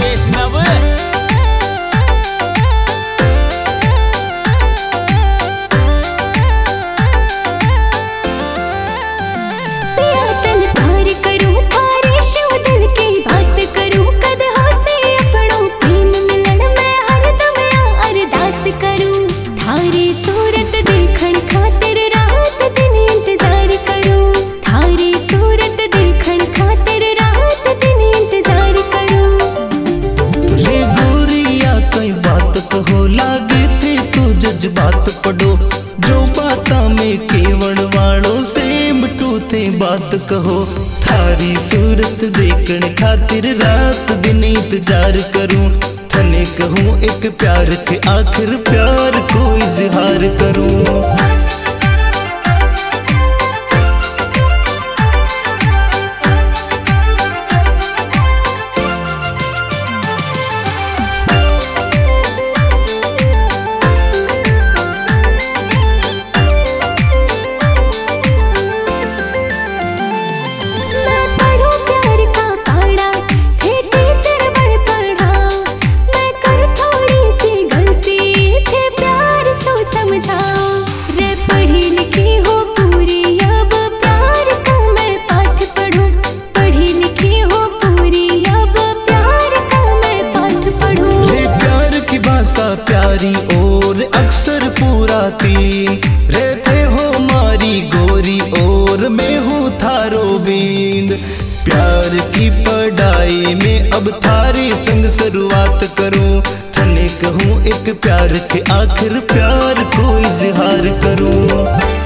वैष्णव। हो लागे थे तू जज्बात पढ़ो जो बाता में केवड़ वालों सेम टूथे बात कहो। थारी सूरत देखण खातिर रात दिन इंतजार करूं, थने कहूं एक प्यार के आखिर प्यार को इजहार करूं। प्यारी और अक्सर पूरा तीन रहते हो मारी गोरी और मैं हूँ थारो बींद। प्यार की पढ़ाई में अब थारे संग शुरुआत करूं, थने कहूँ एक प्यार के आखिर प्यार को इजहार करूं।